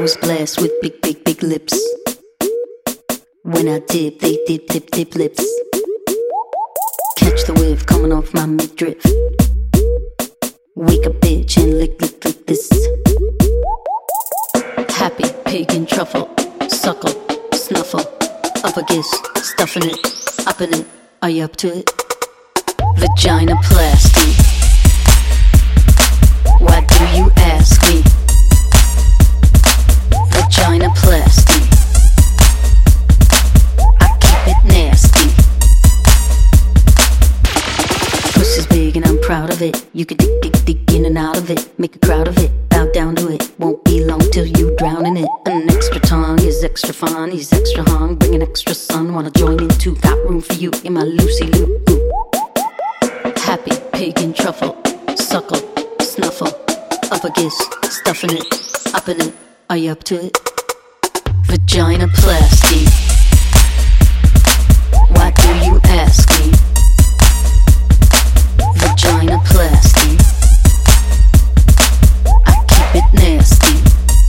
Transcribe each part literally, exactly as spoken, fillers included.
nose blast with big, big, big lips. When I dip, they dip, dip, dip lips. Catch the wave coming off my midriff. Wake a bitch and lick, lick, lick this. Happy pig and truffle, suckle, snuffle, up a kiss, stuffing it, up in it. Are you up to it? Vagina plasty. Why do you ask me? Vagina plasty. I keep it nasty. Pussy's big and I'm proud of it. You can dig, dig, dig in and out of it. Make a crowd of it, bow down to it. Won't be long till you drown in it. An extra tongue is extra fun. He's extra hung, bring an extra son. Wanna join in too, got room for you in my Lucy Lou. Happy pig and truffle, suckle, snuffle, up a kiss, stuffing it, up in it. Are you up to it? Vagina plasty. Why do you ask me? Vagina plasty. I keep it nasty.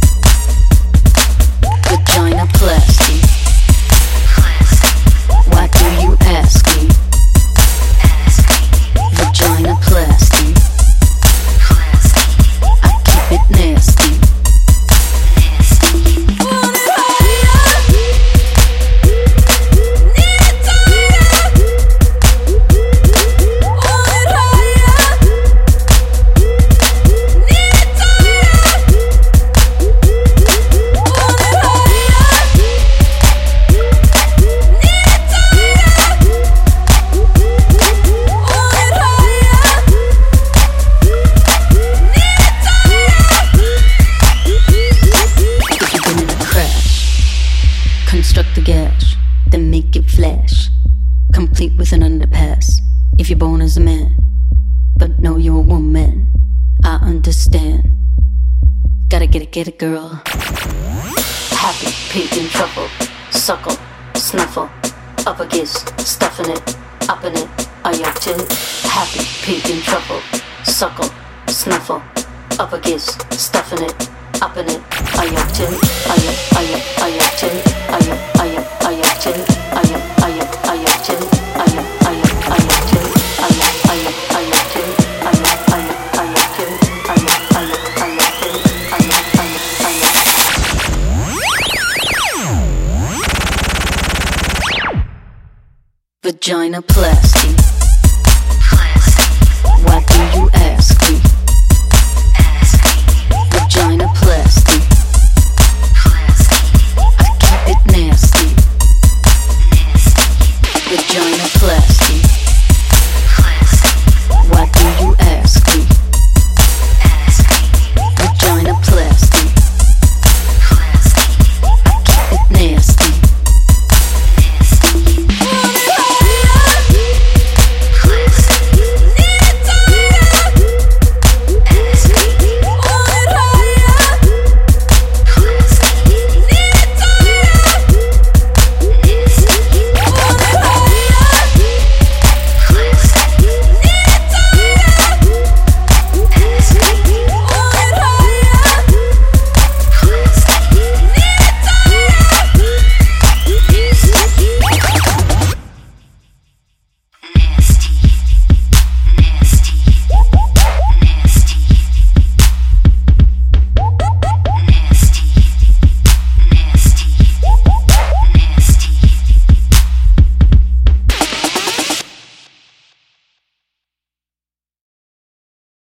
Vagina plasty. Why do you ask me? Vagina plasty. I keep it nasty. Construct the gash, then make it flash, complete with an underpass. If you're born as a man, but know you're a woman, I understand. Gotta get it, get it, girl. Happy pig and truffle, suckle, snuffle, up a kiss, stuffing it, up in it. Are you up to it? Happy pig and truffle, suckle, snuffle, up a kiss, stuffing it, up in it. Are you up to it? Are you, are you, are you up to it? Are you, are you, are you up to it? Are you, are you, are you up to it? Are you, are you, are you up to it? Are you, are you, are you up to it? Are you, are you, are you up to it? Are you, are you, are you up to it? Are you, are you, are you up to it? Vagina plasty.